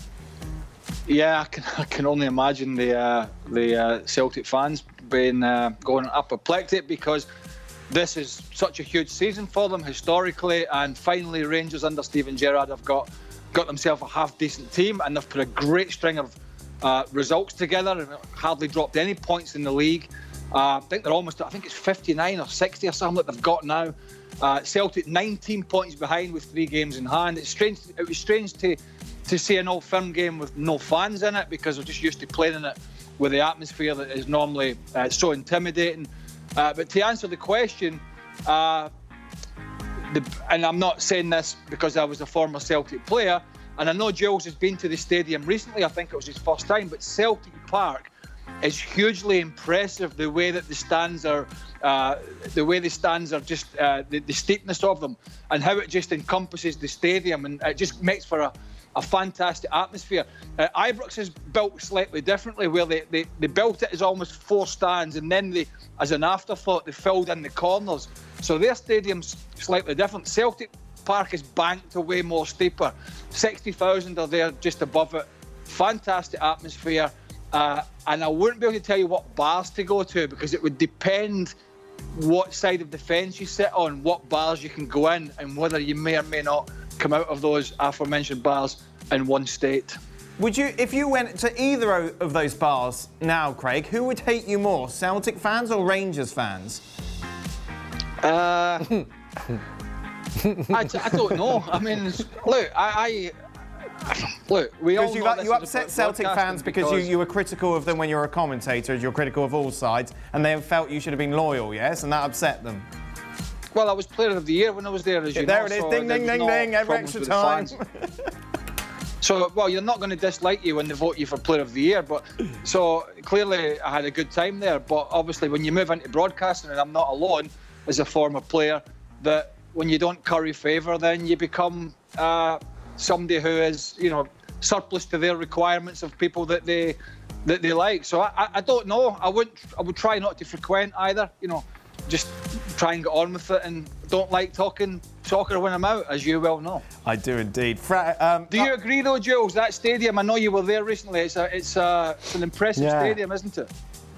S6: Yeah, I can, I can only imagine the uh, the uh, Celtic fans being uh, going apoplectic, because this is such a huge season for them historically, and finally Rangers under Steven Gerrard have got got themselves a half-decent team, and they've put a great string of uh, results together and hardly dropped any points in the league. Uh, I think they're almost, I think it's fifty-nine or sixty or something that they've got now. Uh, Celtic nineteen points behind with three games in hand. It's strange. It was strange to to see an Old Firm game with no fans in it, because we're just used to playing in it with the atmosphere that is normally uh, so intimidating. Uh, but to answer the question, uh, the, and I'm not saying this because I was a former Celtic player, and I know Jules has been to the stadium recently, I think it was his first time, but Celtic Park is hugely impressive, the way that the stands are, uh, the way the stands are just, uh, the, the steepness of them, and how it just encompasses the stadium, and it just makes for a a fantastic atmosphere. Uh, Ibrox is built slightly differently, where they, they, they built it as almost four stands, and then they, as an afterthought, they filled in the corners. So their stadium's slightly different. Celtic Park is banked away more steeper. sixty thousand are there just above it. Fantastic atmosphere. Uh, and I wouldn't be able to tell you what bars to go to, because it would depend what side of the fence you sit on, what bars you can go in, and whether you may or may not come out of those aforementioned bars in one state.
S5: Would you, if you went to either of those bars now, Craig, who would hate you more, Celtic fans or Rangers fans?
S6: Uh, I, I don't know. I mean, look, I, I look. We all
S5: you,
S6: know
S5: you upset Celtic fans because, because you, you were critical of them when you were a commentator. You're critical of all sides, and they felt you should have been loyal, yes, and that upset them.
S6: Well, I was Player of the Year when I was there, as you
S5: yeah,
S6: know.
S5: There it is,
S6: so
S5: ding, ding, ding, no ding, every extra time.
S6: So, well, you're not going to dislike you when they vote you for Player of the Year, but so clearly I had a good time there. But obviously, when you move into broadcasting, and I'm not alone as a former player, that when you don't curry favour, then you become uh, somebody who is, you know, surplus to their requirements of people that they that they like. So I, I don't know. I wouldn't. I would try not to frequent either. You know. Just try and get on with it, and don't like talking soccer when I'm out, as you well know.
S5: I do indeed. Fra- um,
S6: do you agree, though, Jules? That stadium, I know you were there recently. It's a, it's a, it's an impressive
S7: yeah.
S6: stadium, isn't it?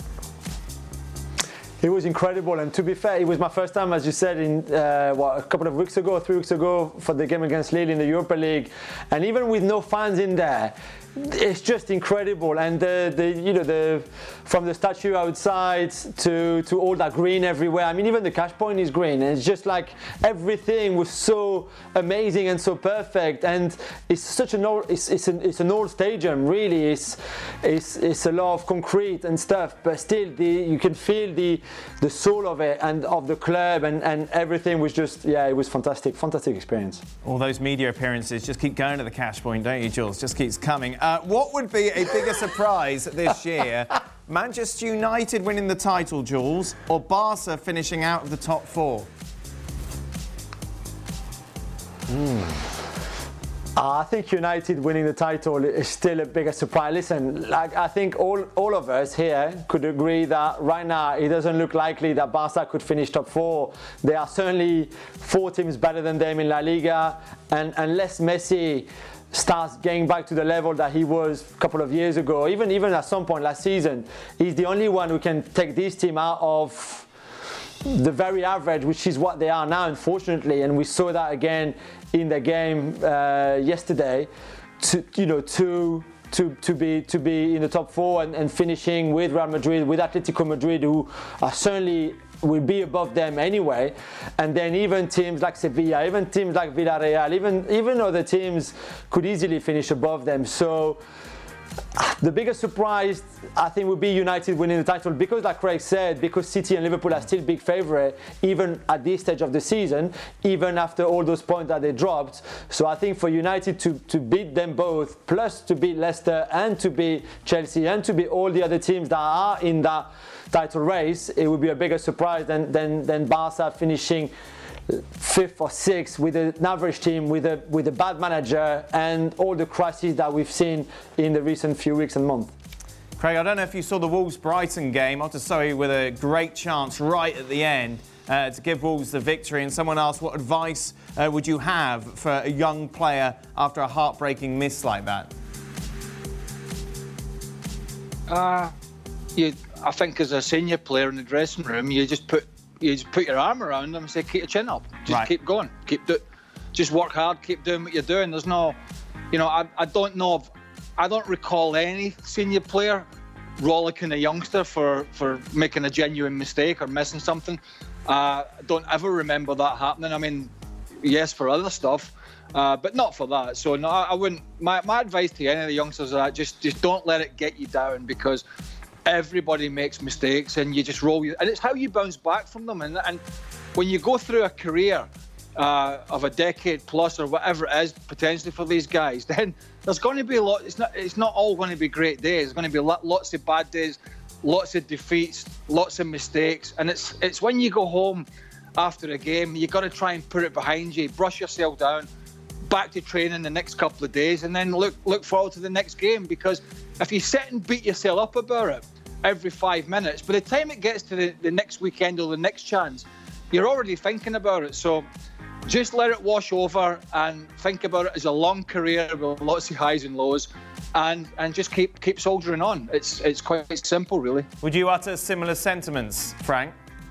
S7: It was incredible, and to be fair, it was my first time, as you said, in uh, what, a couple of weeks ago, three weeks ago, for the game against Lille in the Europa League, and even with no fans in there, it's just incredible. And the, the you know the from the statue outside to to all that green everywhere. I mean, even the cash point is green, and it's just like everything was so amazing and so perfect. And it's such an old it's it's an, it's an old stadium, really. It's it's it's a lot of concrete and stuff, but still the you can feel the the soul of it and of the club, and and everything was just yeah, it was fantastic, fantastic experience.
S5: All those media appearances just keep going to the cash point, don't you, Jules? Just keeps coming. Uh, what would be a bigger surprise this year? Manchester United winning the title, Jules, or Barca finishing out of the top four?
S7: Mm. Uh, I think United winning the title is still a bigger surprise. Listen, like I think all, all of us here could agree that right now it doesn't look likely that Barca could finish top four. There are certainly four teams better than them in La Liga, and unless Messi starts getting back to the level that he was a couple of years ago, even even at some point last season, he's the only one who can take this team out of the very average, which is what they are now, unfortunately. And we saw that again in the game uh, yesterday. To, you know, two to, to be to be in the top four and, and finishing with Real Madrid, with Atletico Madrid, who are certainly will be above them anyway, and then even teams like Sevilla, even teams like Villarreal, even even other teams could easily finish above them. So the biggest surprise, I think, would be United winning the title because, like Craig said, because City and Liverpool are still big favourite, even at this stage of the season, even after all those points that they dropped. So I think for United to, to beat them both, plus to beat Leicester and to beat Chelsea and to beat all the other teams that are in that title race, it would be a bigger surprise than, than, than Barca finishing fifth or sixth with an average team, with a with a bad manager, and all the crises that we've seen in the recent few weeks and months.
S5: Craig, I don't know if you saw the Wolves-Brighton game. Otasoy with a great chance right at the end uh, to give Wolves the victory. And someone asked, what advice uh, would you have for a young player after a heartbreaking miss like that?
S6: Uh, you, I think as a senior player in the dressing room, you just put you just put your arm around them and say, keep your chin up. Just
S5: right.
S6: keep going. Keep do, Just work hard. Keep doing what you're doing. There's no, you know, I, I don't know if, I don't recall any senior player rollicking a youngster for, for making a genuine mistake or missing something. Uh, I don't ever remember that happening. I mean, yes, for other stuff, uh, but not for that. So no, I wouldn't. My, my advice to any of the youngsters is that just just don't let it get you down, because everybody makes mistakes and you just roll. And it's how you bounce back from them. And, and when you go through a career uh, of a decade plus or whatever it is potentially for these guys, then there's going to be a lot. It's not. It's not all going to be great days. There's going to be lots of bad days, lots of defeats, lots of mistakes. And it's it's when you go home after a game, you got to try and put it behind you, brush yourself down, back to training the next couple of days, and then look look forward to the next game. Because if you sit and beat yourself up about it every five minutes, by the time it gets to the, the next weekend or the next chance, you're already thinking about it. So just let it wash over and think about it as a long career with lots of highs and lows, and and just keep keep soldiering on. It's it's quite simple, really.
S5: Would you utter similar sentiments, Frank?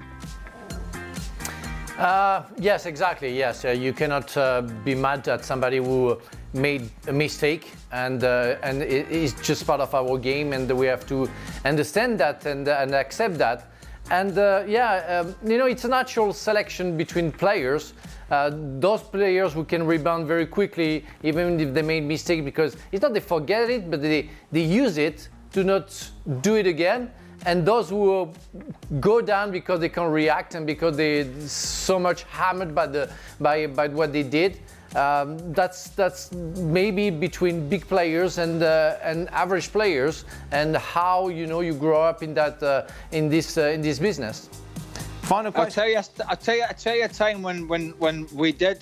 S4: Uh, yes, exactly. Yes, uh, you cannot uh, be mad at somebody who made a mistake, and uh, and it is just part of our game, and we have to understand that and and accept that. And uh, yeah, um, you know, it's a natural selection between players. Uh, those players who can rebound very quickly, even if they made mistake, because it's not they forget it, but they they use it to not do it again. And those who go down because they can't react and because they're so much hammered by the by by what they did, um, that's that's maybe between big players and uh, and average players, and how you know you grow up in that uh, in this uh, in this business.
S5: Final question.
S6: I'll tell you, I'll tell you, I'll tell you a time when when when we did,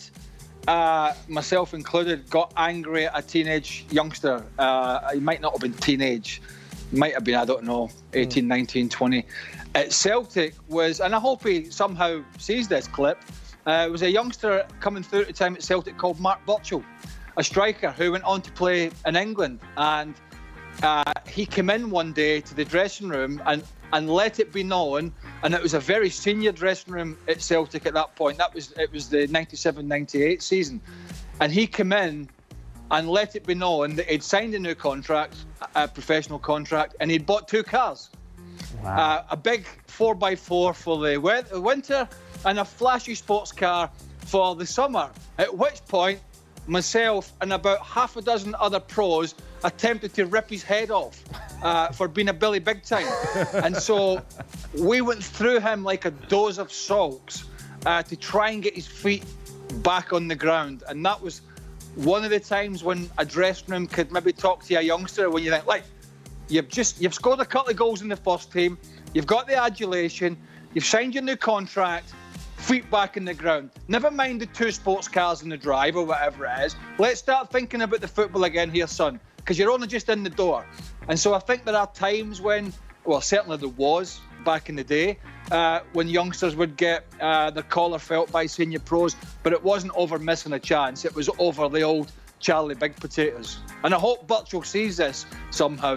S6: uh, myself included, got angry at a teenage youngster. Uh, he might not have been teenage. Might have been, I don't know, eighteen, nineteen, twenty. At Celtic was, and I hope he somehow sees this clip, uh, it was a youngster coming through at the time at Celtic called Mark Burchill, a striker who went on to play in England. And uh, he came in one day to the dressing room and, and let it be known, and it was a very senior dressing room at Celtic at that point. That was It was the ninety-seven ninety-eight season. And he came in and let it be known that he'd signed a new contract, a professional contract, and he'd bought two cars. Wow. Uh, a big four by four for the winter and a flashy sports car for the summer. At which point, myself and about half a dozen other pros attempted to rip his head off uh, for being a Billy Big Time. And so we went through him like a dose of salts uh, to try and get his feet back on the ground. And that was one of the times when a dressing room could maybe talk to a youngster when you think, like, you've just you've scored a couple of goals in the first team, you've got the adulation, you've signed your new contract, feet back in the ground. Never mind the two sports cars in the drive or whatever it is. Let's start thinking about the football again here, son, because you're only just in the door. And so I think there are times when, well, certainly there was back in the day, uh, when youngsters would get uh, their collar felt by senior pros, but it wasn't over missing a chance. It was over the old Charlie Big Potatoes. And I hope Burchill sees this somehow.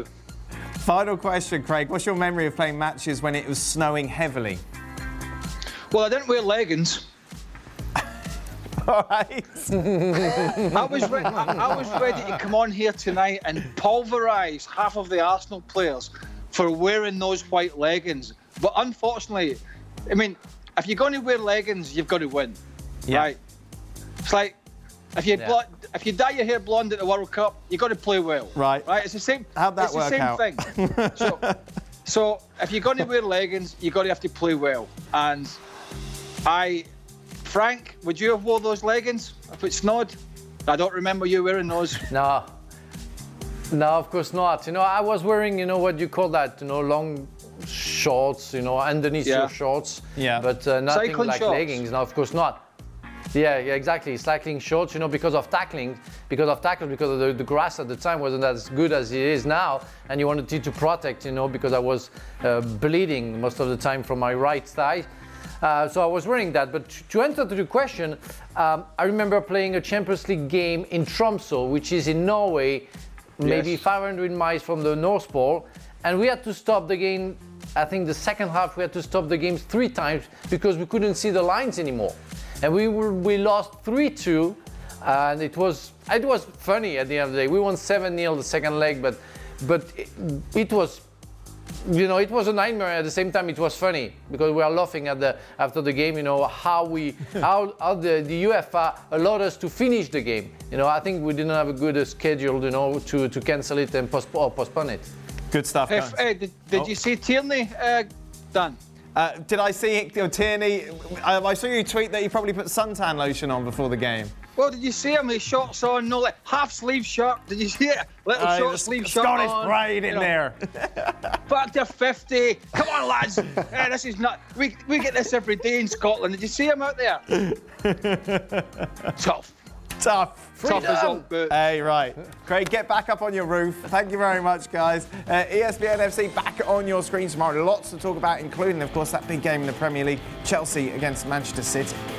S5: Final question, Craig. What's your memory of playing matches when it was snowing heavily?
S6: Well, I didn't wear leggings.
S5: All right.
S6: I was re- I, I was ready to come on here tonight and pulverise half of the Arsenal players for wearing those white leggings. But unfortunately, I mean, if you're going to wear leggings, you've got to win.
S5: Yeah.
S6: Right? It's like if you
S5: Yeah.
S6: blo- if you dye your hair blonde at the World Cup, you've got to play well.
S5: Right.
S6: Right? It's the same.
S5: How'd that
S6: it's
S5: work
S6: the same
S5: out?
S6: thing. so, so if you're going to wear leggings, you've got to have to play well. And I, Frank, would you have wore those leggings if it's snowed? I don't remember you wearing those.
S4: No. No, of course not. You know, I was wearing, you know, what you call that, you know, long shorts, you know, underneath
S6: Yeah.
S4: your shorts.
S5: Yeah.
S4: But uh, nothing
S6: Cycling
S4: like
S6: shorts.
S4: leggings. No, of course not. Yeah, yeah, exactly. Cycling shorts, you know, because of tackling, because of tackles, because of the, the grass at the time wasn't as good as it is now, and you wanted to protect, you know, because I was uh, bleeding most of the time from my right thigh. Uh, so I was wearing that. But to, to answer to the question, um, I remember playing a Champions League game in Tromsø, which is in Norway, maybe
S6: Yes.
S4: five hundred miles from the North Pole, and we had to stop the game. I think the second half we had to stop the game three times because we couldn't see the lines anymore, and we were, we lost three two, and it was it was funny at the end of the day. We won seven nil the second leg, but but it, it was. You know, it was a nightmare. At the same time, it was funny because we are laughing at the after the game. You know how we how, how the, the UEFA allowed us to finish the game. You know, I think we didn't have a good uh, schedule. You know, to, to cancel it and postpone, or postpone it.
S5: Good stuff, guys.
S6: If, uh, did did
S5: Oh.
S6: you see Tierney, uh, Dan?
S5: Uh, did I see uh, Tierney? I, I saw you tweet that you probably put suntan lotion on before the game.
S6: Well, did you see him? His shorts on, no, like half sleeve shirt. Did you see it? Little
S5: Uh,
S6: short
S5: the
S6: sleeve
S5: Sc-
S6: shirt
S5: Scottish
S6: on.
S5: pride in
S6: you know.
S5: there.
S6: Back to fifty. Come on, lads. Eh, this is not. We we get this every day in Scotland. Did you see him out there? Tough.
S5: Tough.
S6: Tough as old boots.
S5: Hey, right. Craig, get back up on your roof. Thank you very much, guys. Uh, E S P N F C back on your screen tomorrow. Lots to talk about, including, of course, that big game in the Premier League, Chelsea against Manchester City.